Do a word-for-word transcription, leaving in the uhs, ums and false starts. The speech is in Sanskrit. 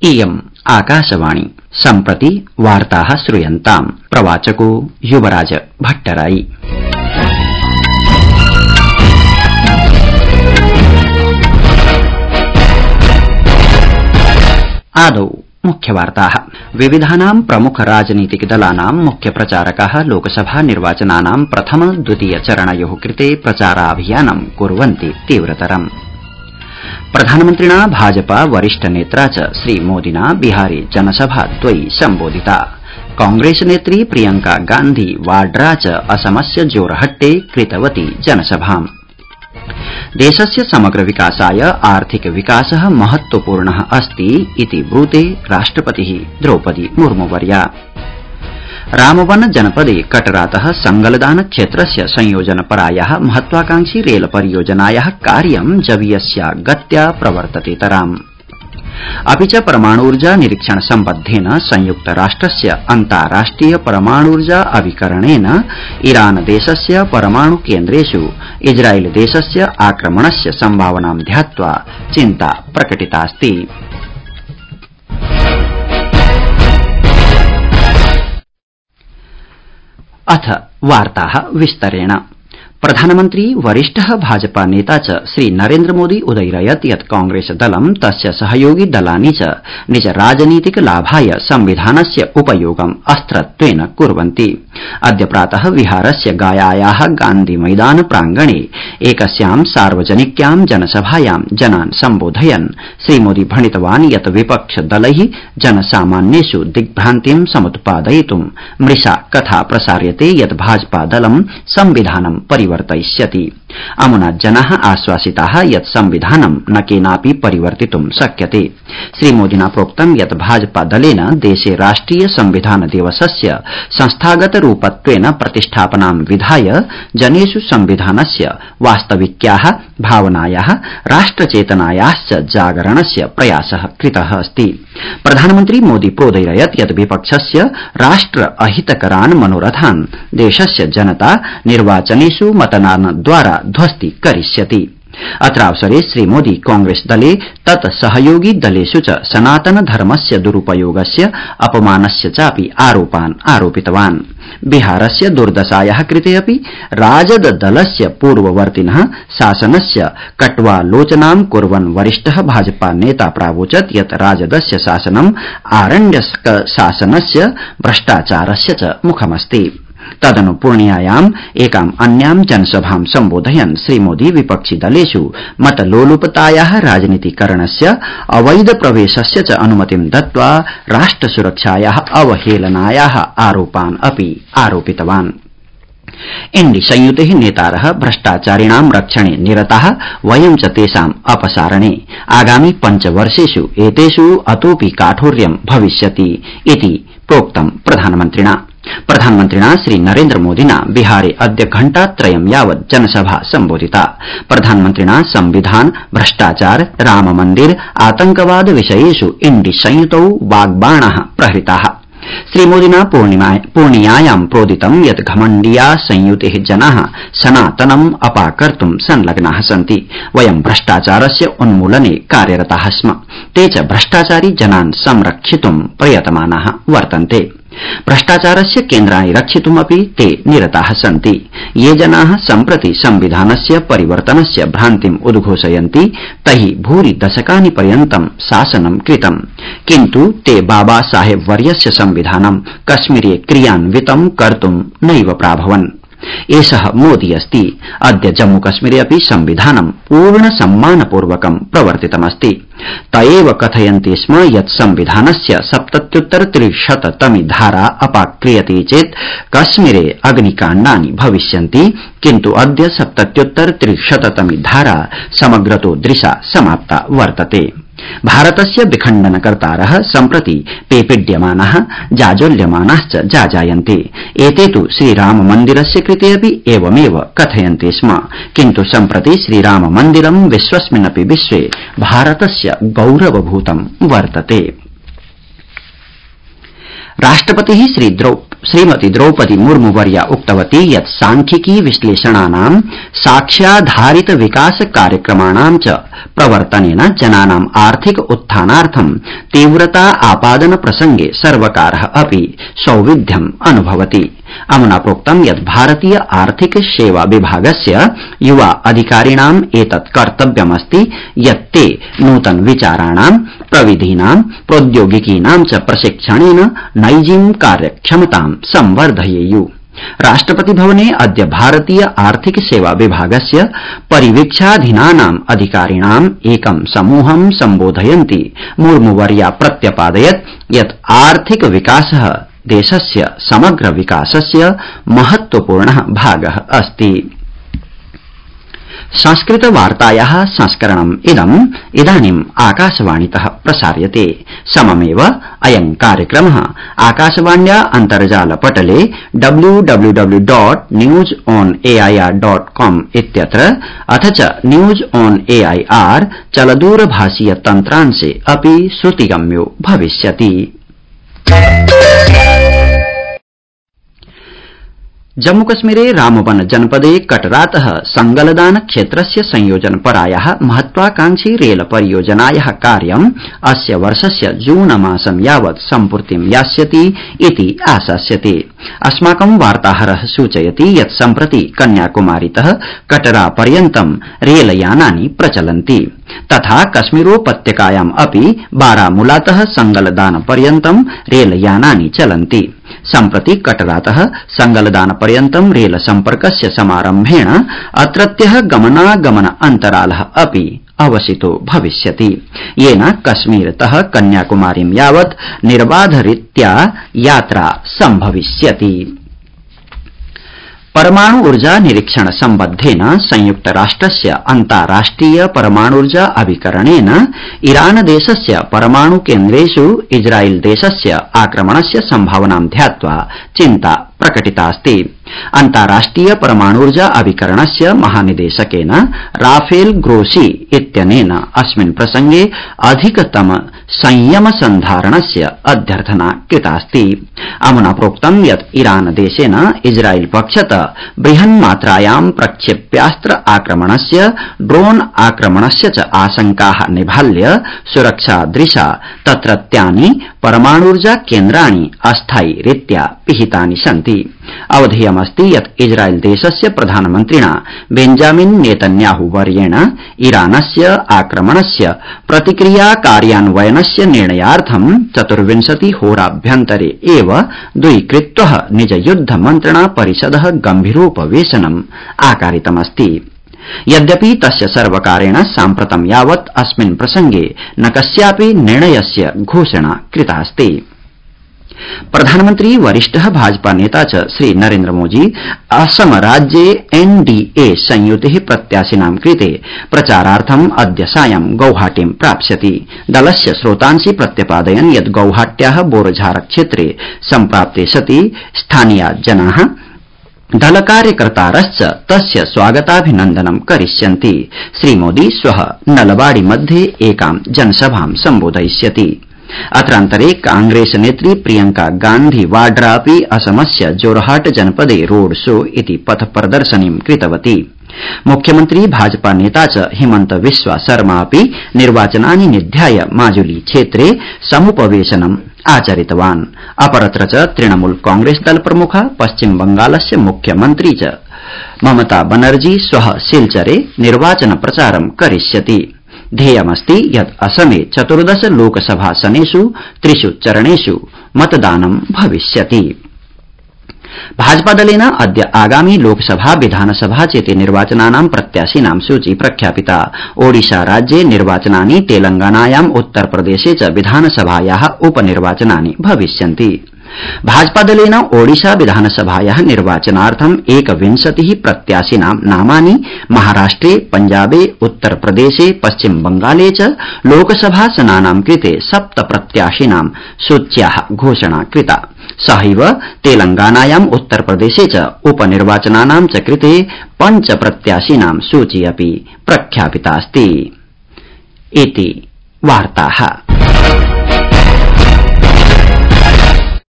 इयम् आकाशवाणी सम्प्रति वार्ताः श्रूयन्ताम्। प्रवाचको युवराज भट्टराई। आदौ मुख्यवार्ताः। विविधानां प्रमुख राजनीतिक दलानां मुख्य प्रचारकाः लोकसभा निर्वाचनानां प्रथम द्वितीय चरणयोः कृते प्रचाराभियानं कुर्वन्ति तीव्रतरम्। प्रधानमन्त्रिणा भाजपा वरिष्ठ नेत्रा च श्रीमोदिना बिहारे जनसभा द्वयी सम्बोधिता। कांग्रेस नेत्री प्रियंका गान्धी वाड्रा च असमस्य जोरहट्टे कृतवती जनसभाम्। देशस्य समग्र विकासाय आर्थिक विकासः महत्वपूर्णः अस्ति इति ब्रूते राष्ट्रपतिः द्रौपदी मुर्मुवर्या। रामबन जनपदे कटरातः संगलदान क्षेत्रस्य संयोजनपरायाः महत्वाकांक्षी रेल परियोजनायाः कार्यं जवीयस्या गत्या प्रवर्ततेतराम्। अपि च परमाणूर्जा निरीक्षण सम्बद्धेन संयुक्त राष्ट्रस्य अन्ताराष्ट्रिय परमाणूर्जा अभिकरणेन ईरान देशस्य परमाणु केन्द्रेषु इस्राइल देशस्य आक्रमणस्य सम्भावनां ध्यात्वा चिन्ता प्रकटितास्ति। अथ वार्ताः विस्तरेण। प्रधानमन्त्री वरिष्ठः भाजपा नेता च श्री नरेन्द्र मोदी उदयिरयत् यत् कांग्रेस दलं तस्य सहयोगी दलानि च निज राजनीतिक लाभाय संविधानस्य उपयोगम् अस्त्रत्वेन कुर्वन्ति। अद्य प्रातः बिहारस्य गयायाः गान्धी मैदान प्रांगणे एकस्यां सार्वजनिक्यां जनसभायां जनान् सम्बोधयन् श्रीमोदी भणितवान् यत् विपक्षदलैः जनसामान्येषु दिग्भ्रान्तिं समुत्पादयितुं मृषा कथा प्रसार्यते यत् भाजपा दलं संविधानं परिवर्तयिष्यति। अमुना जनाः आश्वासिताः यत् संविधानं न केनापि परिवर्तितुं शक्यते। श्रीमोदिना प्रोक्तं यत् भाजपा दलेन देशे राष्ट्रिय संविधान दिवसस्य संस्थागत रूपत्वेन प्रतिष्ठापनां विधाय जनेषु संविधानस्य वास्तविक्याः भावनायाः राष्ट्रचेतनायाश्च जागरणस्य प्रयासः कृतः अस्ति। प्रधानमन्त्री मोदी प्रोदयिरयत् यत् विपक्षस्य राष्ट्र अहितकरान् मनोरथान् देशस्य जनता निर्वाचनेषु मतदानद्वारा ध्वस्ती करिष्यति। अत्रावसरे श्रीमोदी कांग्रेस दले तत् सहयोगी दलेषु च सनातन धर्मस्य दुरुपयोगस्य अपमानस्य चापि आरोपान् आरोपितवान्। बिहारस्य दुर्दशायाः कृते अपि राजद दलस्य पूर्ववर्तिनः शासनस्य कट्वालोचनां कुर्वन् वरिष्ठः भाजपा नेता प्रावोचत् यत् राजदस्य शासनम् आरण्यक शासनस्य भ्रष्टाचारस्य च मुखमस्ति। तदनु पूर्णियायाम् एकाम् अन्यां जनसभां सम्बोधयन् श्रीमोदी विपक्षि दलेषु मतलोलुपतायाः राजनीतिकरणस्य अवैध प्रवेशस्य च अनुमतिं दत्त्वा राष्ट्रसुरक्षायाः अवहेलनायाः आरोपान् अपि आरोपितवान्। इण्डी संयुतेः नेतारः भ्रष्टाचारिणां रक्षणे निरताः, वयं च तेषाम् अपसारणे आगामि पञ्चवर्षेषु एतेषु अतोऽपि काठोर्यं भविष्यति इति प्रोक्तं प्रधानमन्त्रिणा। प्रधानमन्त्रिणा श्री नरेन्द्र मोदिना बिहारे अद्य घण्टात्रयं यावत् जनसभा सम्बोधिता। प्रधानमन्त्रिणा संविधान, भ्रष्टाचार, राम मन्दिर, आतंकवाद विषयेषु इण्डी संयुतौ वाग्बाणाः प्रहृताः। श्रीमोदिना पूर्णियायां प्रोदितं यत् घमण्डीया संयुतेः जनाः सनातनम् अपाकर्तुं संलग्नाः सन्ति। वयं भ्रष्टाचारस्य उन्मूलने कार्यरताः स्म। ते च भ्रष्टाचारी जनान् संरक्षितुं प्रयतमानाः वर्तन्ते। भ्रष्टाचारस्य केन्द्राणि रक्षितुमपि ते निरताः सन्ति। ये जनाः सम्प्रति संविधानस्य परिवर्तनस्य भ्रान्तिम् उद्घोषयन्ति तैः भूरि दशकानि पर्यन्तं शासनं कृतम्, किन्तु ते बाबा साहेब वर्यस्य संविधानं कश्मीरे क्रियान्वितं कर्तुं नैव प्राभवन्। एषः मोदी अस्ति। अद्य जम्मू कश्मीरे अपि संविधानं पूर्ण सम्मानपूर्वकं प्रवर्तितमस्ति। त एव कथयन्ति स्म यत् संविधानस्य सप्तत्युत्तर त्रिशततमी धारा अपाक्रियते चेत् कश्मीरे अग्निकाण्डानि भविष्यन्ति, किन्तु अद्य सप्तत्युत्तर त्रिशततमी धारा समग्रतो दृशा समाप्ता वर्तते। भारतस्य विखण्डनकर्तारः सम्प्रति पेपीड्यमानाः, जाजोल्यमानाश्च जाजायन्ते। एते तु श्रीराम मन्दिरस्य कृते अपि एवमेव कथयन्ति स्म, किन्तु सम्प्रति श्रीराम मन्दिरं विश्वस्मिन्नपि विश्वे भारतस्य गौरवभूतं वर्तते। राष्ट्रपतिः श्री श्रीमती द्रौपदी मुर्मू वर्या उक्तवती यत् सांख्यिकी विश्लेषणानां साक्ष्याधारित विकास कार्यक्रमाणां च प्रवर्तनेन जनानां आर्थिक उत्थानार्थं तीव्रता आपादन प्रसंगे सर्वकारः अपि सौविध्यम् अनुभवति। अमुना प्रोक्तं यत् भारतीय आर्थिक सेवा विभागस्य युवा अधिकारिणाम् एतत् कर्तव्यमस्ति यत् ते नूतन विचाराणां प्रविधीनां प्रौद्योगिकीनां च प्रशिक्षणेन नैजीं कार्यक्षमतां संवर्धयेयु। राष्ट्रपति भवने अद्य भारतीय आर्थिक सेवा विभागस्य परिवीक्षाधीनानाम् अधिकारिणाम् एकं समूहं सम्बोधयन्ती मुर्मुवर्या प्रत्यपादयत् यत् आर्थिक विकासः देशस्य समग्र विकासस्य महत्वपूर्णः भागः अस्ति। संस्कृत वार्तायाः संस्करणम् इदम् इदानीम् आकाशवाणीतः प्रसार्यते। सममेव अयं कार्यक्रमः आकाशवाण्या अन्तर्जालपटले W W W dot news on AIR dot com इत्यत्र अथ च न्यूज ऑन एआईआर चलदूरभाषीय तन्त्रांशे अपि श्रुतिगम्यो भविष्यति। जम्मूकश्मीरे रामबन जनपदे कटरातः संगलदान क्षेत्रस्य संयोजनपरायाः महत्वाकांक्षी रेल परियोजनायाः कार्यम् अस्य वर्षस्य जून मासं यावत् सम्पूर्तिं यास्यति इति आशास्यते। अस्माकं वार्ताहरः सूचयति यत् सम्प्रति कन्याकुमारीतः कटरा पर्यन्तं रेलयानानि प्रचलन्ति तथा कश्मीरोपत्यकायाम् अपि बारामूलातः संगलदान पर्यन्तं रेलयानानि चलन्ति। सम्प्रति कटरातः संगलदान पर्यन्तं रेल सम्पर्कस्य समारम्भेण अत्रत्यः गमनागमन अन्तरालः अपि अवसितो भविष्यति येन कश्मीरतः कन्याकुमारीं यावत् निर्बाधरीत्या यात्रा सम्भविष्यति। परमाणु ऊर्जा निरीक्षण सम्बद्धेन संयुक्त राष्ट्रस्य अन्ताराष्ट्रिय परमाणुर्जा अभिकरणेन ईरान देशस्य परमाणु केन्द्रेषु इस्राइल देशस्य आक्रमणस्य सम्भावनां ध्यात्वा चिन्ता प्रकटितास्ति। अन्ताराष्ट्रिय परमाणुर्जा अभिकरणस्य महानिदेशकेन राफेल ग्रोसी इत्यनेन अस्मिन् प्रसंगे अधिकतम संयम सन्धारणस्य अध्यर्थना कृतास्ति। अमुना प्रोक्तं यत् ईरान देशेन इस्राइल पक्षत बृहन्मात्रायां प्रक्षेप्यास्त्र आक्रमणस्य ड्रोन आक्रमणस्य च आशंकाः निभाल्य सुरक्षादृशा तत्रत्यानि परमाणुर्जा केन्द्राणि अस्थायीरीत्या पिहितानि सन्ति। अवधेयमस्ति यत् इस्राइल देशस्य प्रधानमन्त्रिणा बेंजामिन नेतन्याहू वर्येण ईरानस्य आक्रमणस्य प्रतिक्रिया कार्यान्वयनस्य निर्णयार्थं चतुर्विंशति होराभ्यन्तरे एव द्वीकृत्वः निज युद्ध मन्त्रणा परिषदः गम्भीरोपवेशनम् आकारितमस्ति। यद्यपि तस्य सर्वकारेण साम्प्रतं यावत् अस्मिन् प्रसंगे न कस्यापि निर्णयस्य घोषणा कृतास्ति। प्रधानमन्त्री वरिष्ठः भाजपा नेता च श्री नरेन्द्र मोदी असम राज्ये एनडीए संयुतेः प्रत्याशिनां कृते प्रचारार्थम् अद्य सायं गौहाटीं प्राप्स्यति। दलस्य स्रोतांसि प्रत्यपादयन् यत् गौहाट्याः बोरझार क्षेत्रे सम्प्राप्ते सति स्थानीया जनाः दल कार्यकर्तारश्च तस्य स्वागताभिनन्दनं करिष्यन्ति। श्रीमोदी श्वः नलबाड़ी मध्ये एकां जनसभां सम्बोधयिष्यति। अत्रान्तरे कांग्रेस नेत्री प्रियंका गांधी वाड्रा अपि असमस्य जोरहाट जनपदे रोड शो इति पथ प्रदर्शनीं कृतवती। मुख्यमंत्री भाजपा नेता च हिमंत बिस्वा शर्मा अपि निर्वाचनानि निध्याय माजुली क्षेत्रे समुपवेशनम् आचरितवान्। अपरत्र च तृणमूल कांग्रेस दल प्रमुख पश्चिम बंगालस्य मुख्यमंत्री च ममता बनर्जी श्वः सिलचरे निर्वाचन प्रचारं करिष्यति। ध्येयमस्ति यत् असमे चतुर्दश लोकसभासनेषु त्रिषु चरणेषु मतदानं भविष्यति। भाजपादलेन अद्य आगामी लोकसभा विधानसभा चेति निर्वाचनानां प्रत्याशिनां सूची प्रख्यापिता। ओडिशा राज्ये निर्वाचनानि, तेलंगानायाम् उत्तरप्रदेशे च विधानसभायाः उपनिर्वाचनानि भविष्यन्ति। भाजपादलेन ओडिशा विधानसभायाः निर्वाचनार्थम् एकविंशतिः प्रत्याशिनां नामानि महाराष्ट्रे, पंजाबे, उत्तरप्रदेशे, पश्चिम बंगाले च लोकसभासनानां कृते सप्त प्रत्याशिनां सूच्याः घोषणा कृता। सहैव तेलंगानायाम् उत्तरप्रदेशे च उपनिर्वाचनानां च कृते पंच प्रत्याशिनां सूची अपि प्रख्यापितास्ति। इति वार्ताः।